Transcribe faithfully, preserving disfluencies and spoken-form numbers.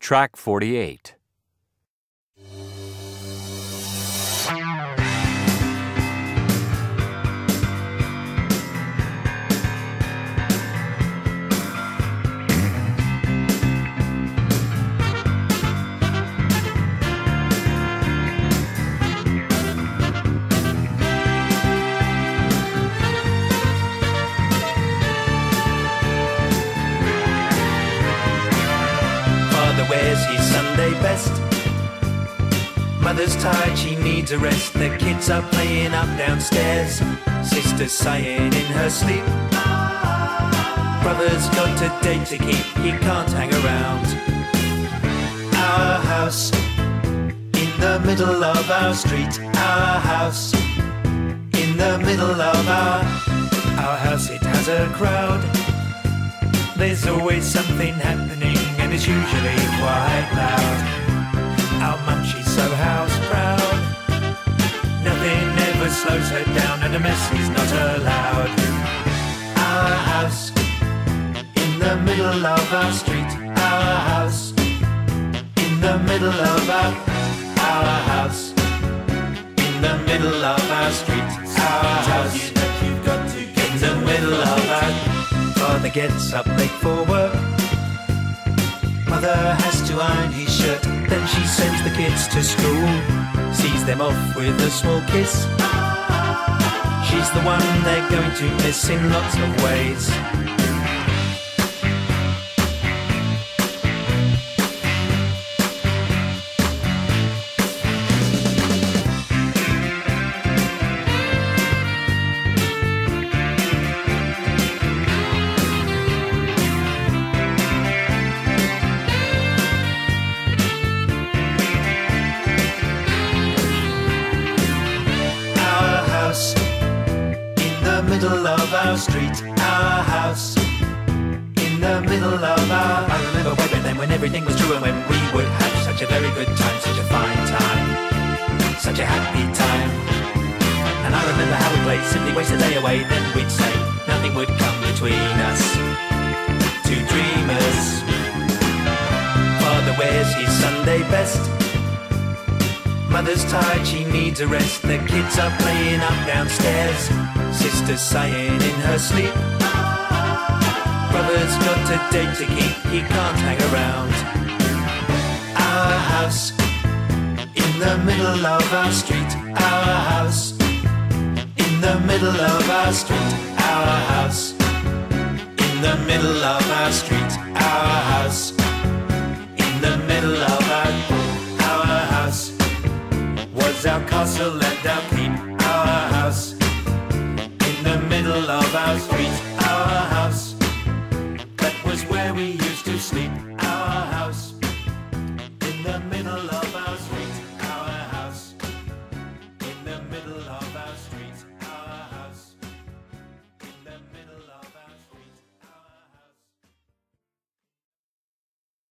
Track forty-eight. Wears his Sunday best. Mother's tired, she needs a rest. The kids are playing up downstairs. Sister's sighing in her sleep. Brother's got a date to keep, he can't hang around. Our house, in the middle of our street. Our house, in the middle of our Our house, it has a crowd. There's always something happening, and it's usually quite loud. Our mum, she's so house proud. Nothing ever slows her down, and a mess is not allowed. Our house, in the middle of our street. Our house, in the middle of our Our house, in the middle of our street. Our house, you've got to get in the middle of our Father gets up late for work. Mother has to iron his shirt. Then she sends the kids to school, sees them off with a small kiss. She's the one they're going to miss in lots of ways. Middle of our street, our house, in the middle of our I remember way back then when everything was true, and when we would have such a very good time, such a fine time, such a happy time. And I remember how we played, simply waste a day away. Then we'd say nothing would come between us, two dreamers. Father wears his Sunday best. Mother's tired, she needs a rest. The kids are playing up downstairs. Sister's sighing in her sleep. Brother's got a date to keep, he can't hang around. Our house, in the middle of our street. Our house, in the middle of our street. Our house, in the middle of our street. Our house, in the middle of our Our house was our castle and our